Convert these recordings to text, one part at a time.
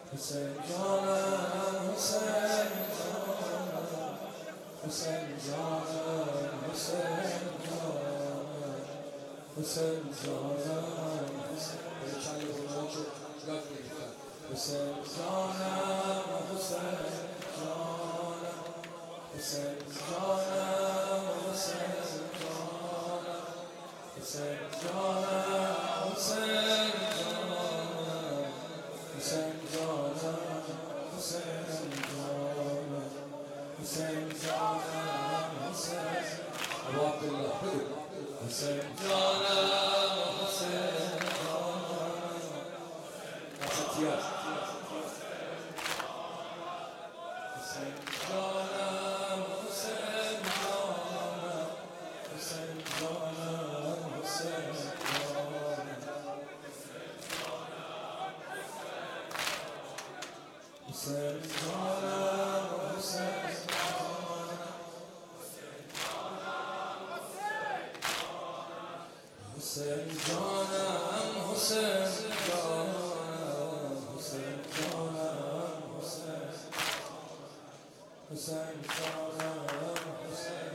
حسین جانم حسین جانم حسین جانم حسین جانم حسین جانم حسین جانم حسین جانم حسین جانم حسین جانم حسین جانم حسین جانم حسین جانم حسین جانم حسین جانم حسین ابو عبدالله حسین جانم حسین جانم حسین جانم حسین جانم حسین جانم حسین جانم حسین جانم حسین حسین جانم حسین جانم حسین جانم حسین حسین جانم حسین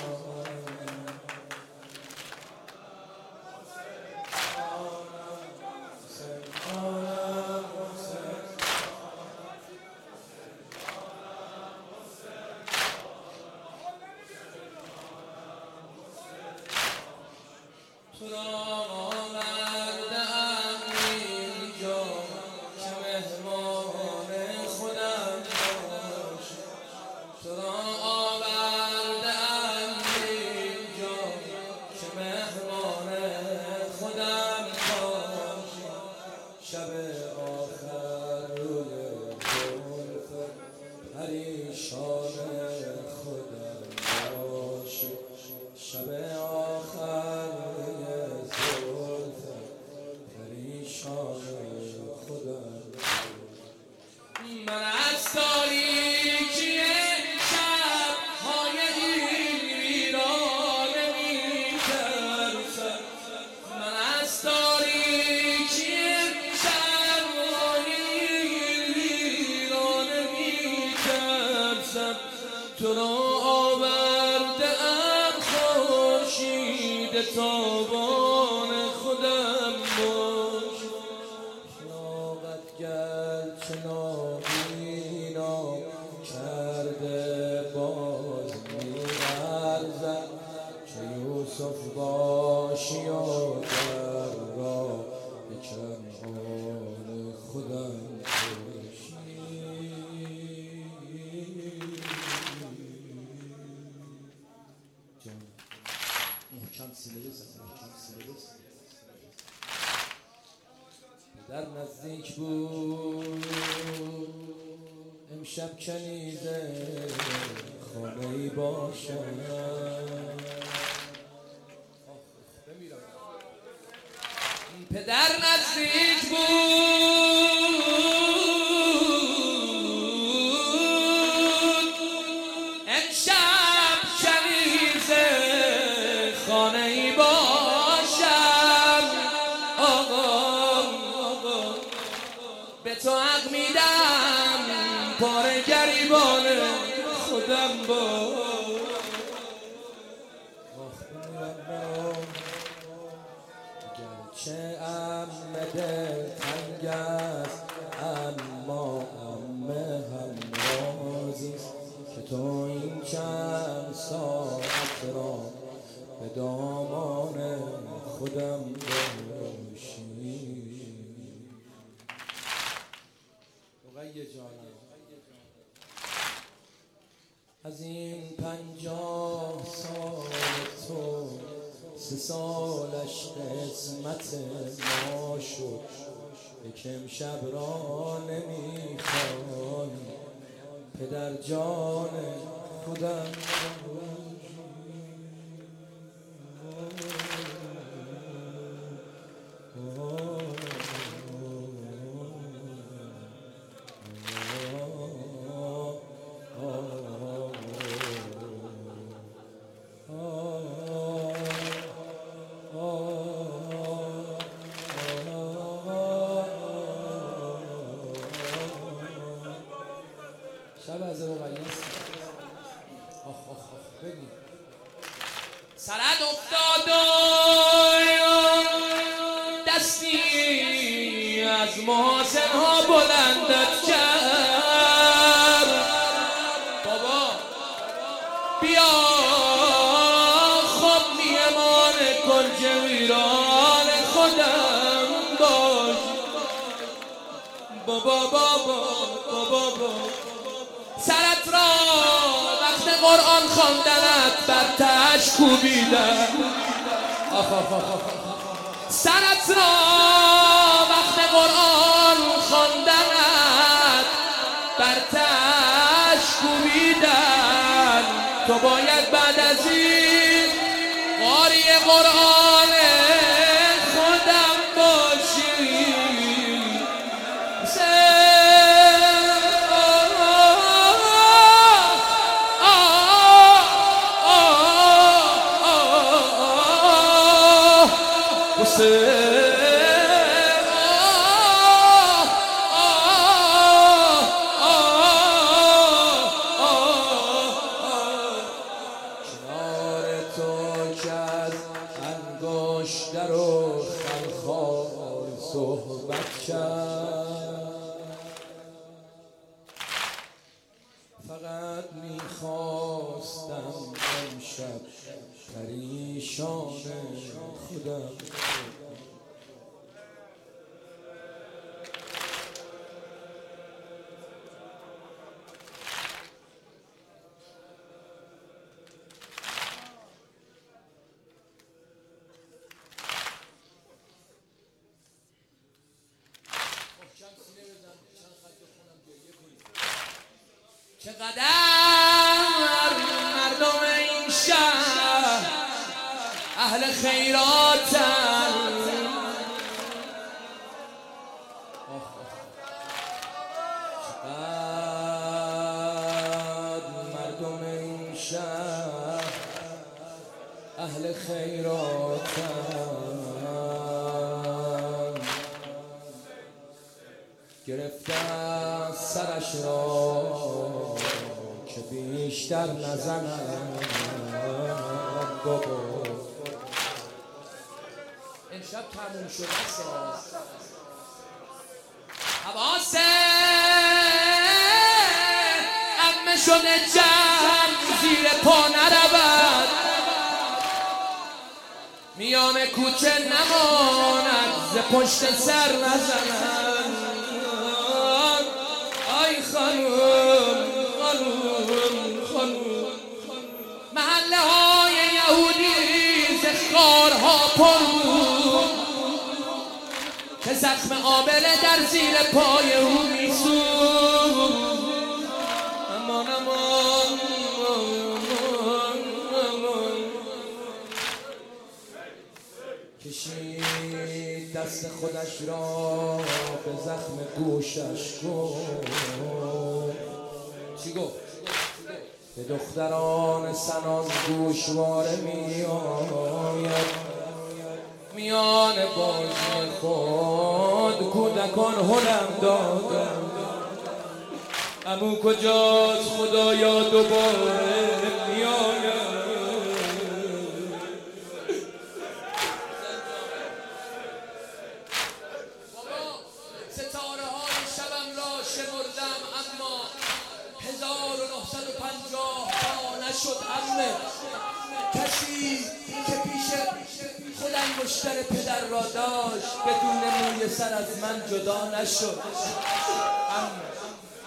تو را آورده‌ام اینجا که مهمان خودم باشی تو را آورده‌ام اینجا که مهمان خودم باشی شب آخر روی زلف پریشان خودم باشی شب آخر من از تاریکی شب‌های ویرانه می‌ترسم من از تاریکی شب‌های ویرانه می‌ترسم تو را آورده‌ام خورشید تابان خودم باش گرچه نابینا کرده باز می‌ارزد که یوسف باشی و در را به کنعان خودم باشی محکم سینه بزن در نزدیک بود امشب کنیزه خانه‌ای باشد پدر نزدیک بود امشب کنیزه خانه‌ای باشد به تو حق میدم پاره گریبان خودم با گرچه دل تنگ است اما هم رازیست که تو این چند ساعت را به دامان خودم باشی از این 50 سال تو 3 سالش قسمت ما شد یکم شب را نمیخوای پدر جان خودم از محاسن ها بلندت کرد. بابا بیا خب میمان کنج ویران خودم باش. بابا سرت را وقت قرآن خواندنت بر تش کوبیدن. سرت را وقت قرآن خواندنت بر تش کوبیدن. تو باید بعد از این قاری قرآن خودم باشی. کنار تو که از انگشتر و خلخال صحبت کرد، فقط میخواستم امشب پریشان خودم. چقدر مردم این شهر اهل خیراتن، چقدر مردم این شهر اهل خیراتن. گرفتن سرش را که بیشتر نزنم. بابا امشب تموم شده است. حواسه عمه شده جمع زیر پا نرود، میان کوچه نماند ز پشت سر نزنن. آی خانوم محله های یهودی ز خارها پر بود که زخم آبله در زیر پای او میسود. امان کشید دست خودش را به زخم گوشش گفت. چی گفت؟ به دختران سناز گوشواره میان بازی خود کودکان هنم دادن. عمو کجاست خدایا دوباره میاید. ستاره های شبم را شمردم اما 1950 تا نشد عمه. کسی که پیش خود انگشتر پدر را داشت بدون موی سر از من جدا نشد. عمه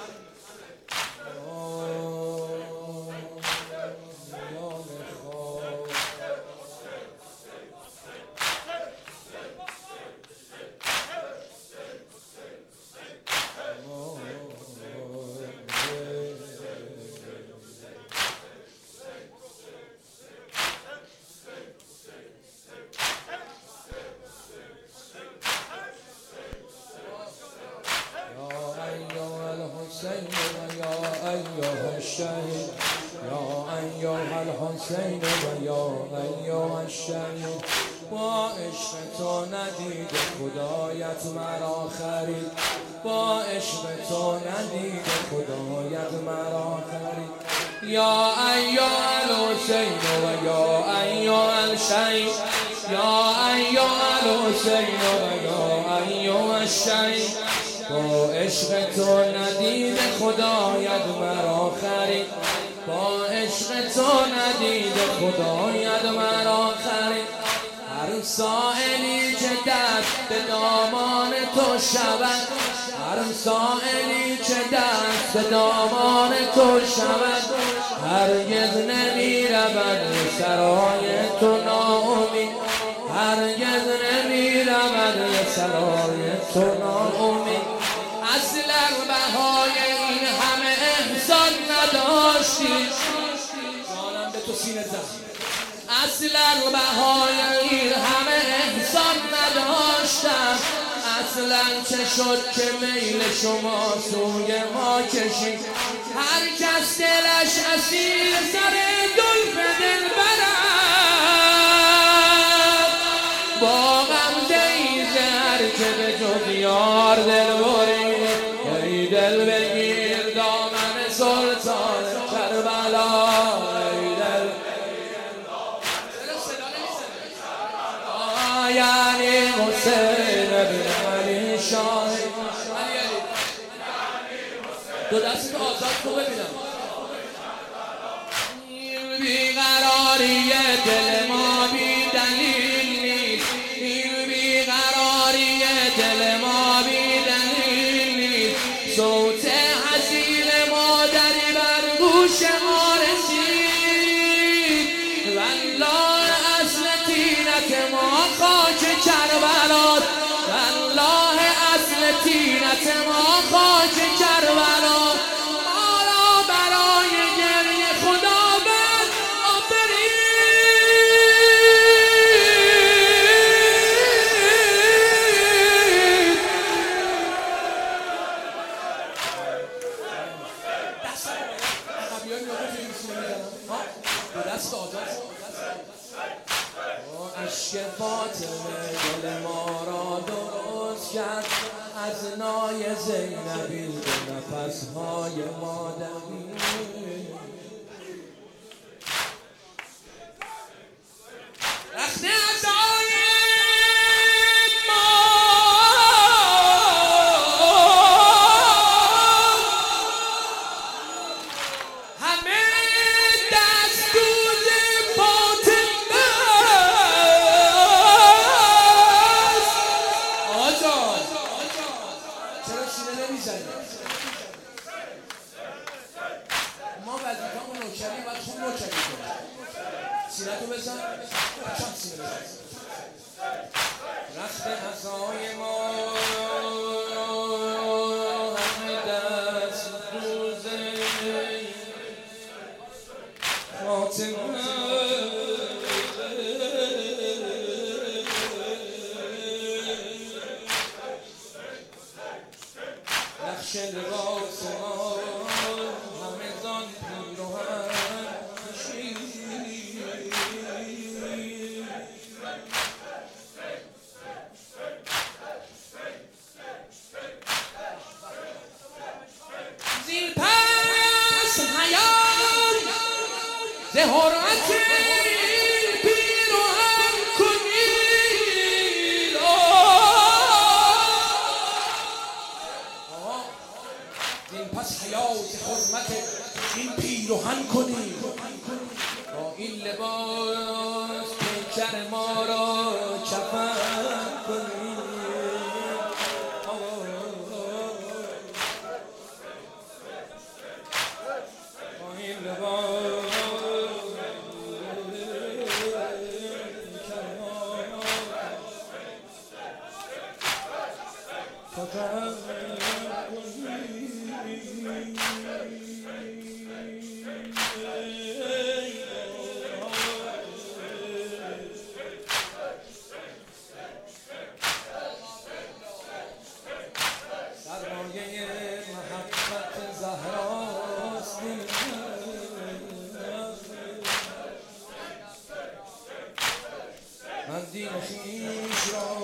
الحسین و یا ایها الشهید، یا ایها الحسین و یا ایها الشهید. با عشق تو ندید خدایت مرا خرید، با عشق تو ندید خدایت مرا خرید. یا ایها الحسین و یا ایها الشهید، یا ایها الحسین و یا ایها شهید با عشق تو ندید خدایت مرا خرید با عشق تو ندید خدایت مرا خرید هر سائلی که دست به دامان تو شود هر سائلی که دست به دامان تو شود هرگز نمی رود سرای تو ناامید هرگز نمی رود سرای تو ناامید اصلا بهای این همه احسان نداشتی جانم به تو سینه زد اصلا بهای این همه احسان نداشتم اصلا چه شد که میل شما سوی ما کشید هر کس دلش اسیر سر زلف دلبرم با غمزه ای زهر که به جز یار دل برید ای دل بگیر دامن سلطان کربلا ای دل یعنی حسین بن علی شاهد دو دست آزاد تو ببینم این بیقراری دل ما بی دلیل نیست این بیقراری دل ما بی دلیل نیست صوت حزین مادری بر گوش ما رسید والله اصل تینت ما خاک کربلاست والله اصل تینت ما خاک کربلاست ما را برای گریه خداوند آفرید دست آزاد عشق فاطمه دل ما را درست کرد از نای زینبی به نفسهای مادری رخت عزای ما همه دستور فاطمه چرا شیره نمیزنی؟ ما وظیفه‌مون نوکری و تو نوکری کنی سینه تو بزن چند سینه بزن رخت عزای ما همه دست دوزه فاطمه نقش لباس ما همه زان پیراهن کشید زین پس حیات ز حرمت این پیراهن کنید زین پس حیات حرمت این پیراهن کنید با این لباس پیکر ما را کفن کنید با این لباس پیکر ما کفن کنید سرمایه محبت زهراست من دین خویش را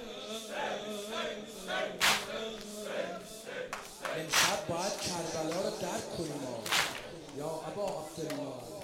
امشب باید کربلا رو عبدالکریما یا ابا عبدالله